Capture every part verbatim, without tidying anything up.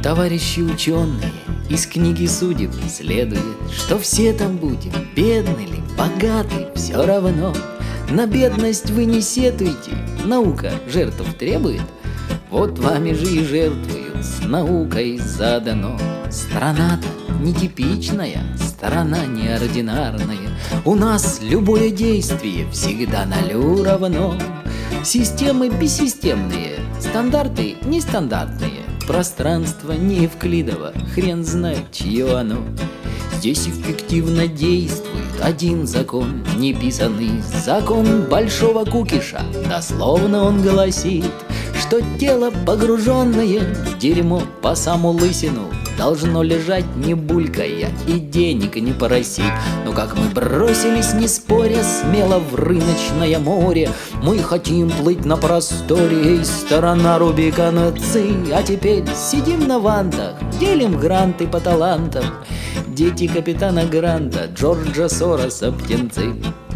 Товарищи ученые, из книги судеб следует, что все там будем, бедны ли, богаты, все равно. На бедность вы не сетуйте, наука жертв требует, вот вами же и жертвуют, с наукой задано. Страна-то нетипичная, страна неординарная, у нас любое действие всегда нулю равно. Системы бессистемные, стандарты нестандартные, пространство не Евклидово, хрен знает, чье оно. Здесь эффективно действует один закон неписанный, закон большого кукиша. Дословно он гласит, что тело, погруженное в дерьмо по саму лысину, должно лежать не булькая и денег не просить. Но как мы бросились, не споря, смело в рыночное море, мы хотим плыть на просторе, и сторона Рубикона ци. А теперь сидим на вантах, делим гранты по талантам, дети капитана Гранта, Джорджа Сороса птенцы.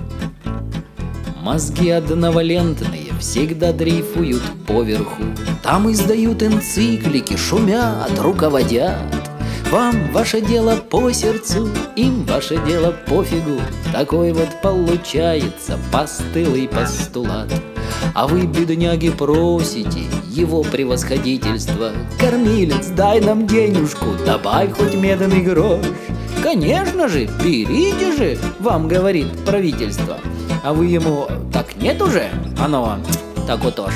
Мозги одновалентные всегда дрейфуют поверху, там издают энциклики, шумят, руководят. Вам ваше дело по сердцу, им ваше дело пофигу. Такой вот получается постылый постулат. А вы, бедняги, просите его превосходительство: кормилец, дай нам денежку, добавь хоть медный грош. Конечно же, берите же, вам говорит правительство. А вы ему: так нет уже, оно вам так вот уж.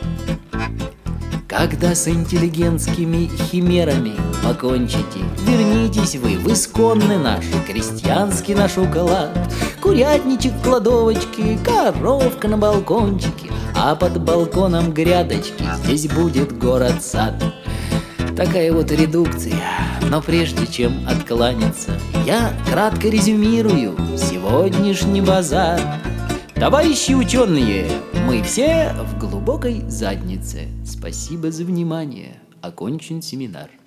Когда с интеллигентскими химерами покончите, вернитесь вы в исконный наш крестьянский наш уклад. Курятничек в кладовочке, коровка на балкончике, а под балконом грядочки, здесь будет город-сад. Такая вот редукция, но прежде чем откланяться, я кратко резюмирую сегодняшний базар. Товарищи ученые, мы все в глубокой заднице. Спасибо за внимание. Окончен семинар.